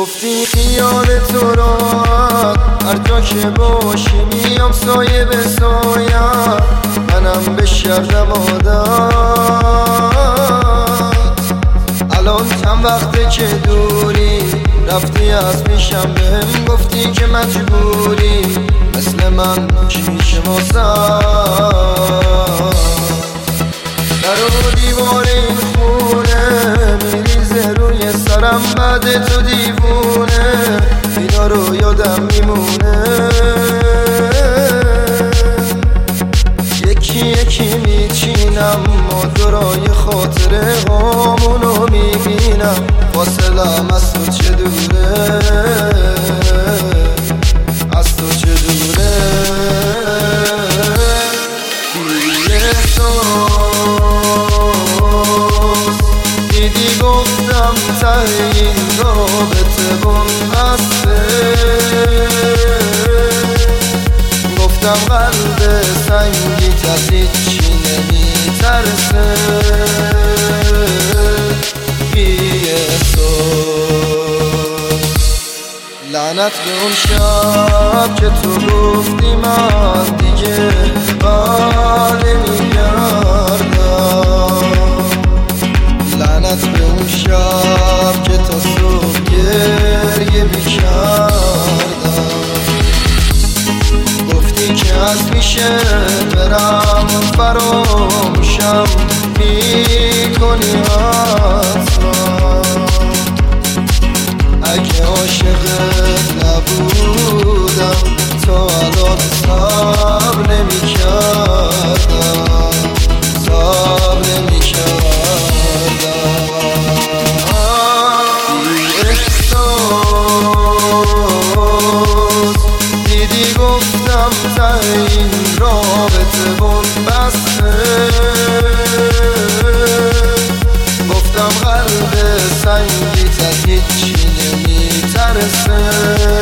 گفتی خیال تو راحت هر جا که باشی میام سایه به سایت، منم بشردم عادت. الان چند وقته که دوری رفتی از پیشم، بهم گفتی که مجبوری مثل من شیشه ماسم. در و دیوار این خونه میریزه روی سرم، بعد تو دیوونه اینا رو یادم میمونه. یکی یکی میچینم مادرای خاطره هامونو میبینم، فاصلم از تو چه دوره، از تو چه دوره. دیدی گفتم ته این رابطه بون بسته، گفتم قلب سنگیت از هیچی نمیترسه. لعنت به اون شب که تو گفتی من دیگه بر نمیگردم، لعنت به اون شب که تا صبح گریه میکردم. گفتی که از میشه برم فراموشم میکنی حتما، اگه عاشقت نبودم تا الان صبر نمیکردم، صبر نمیکردم. بی احساس دیدی گفتم ته این رابطه بون بسته، گفتم قلب سنگیت از هیچی نمیترسه.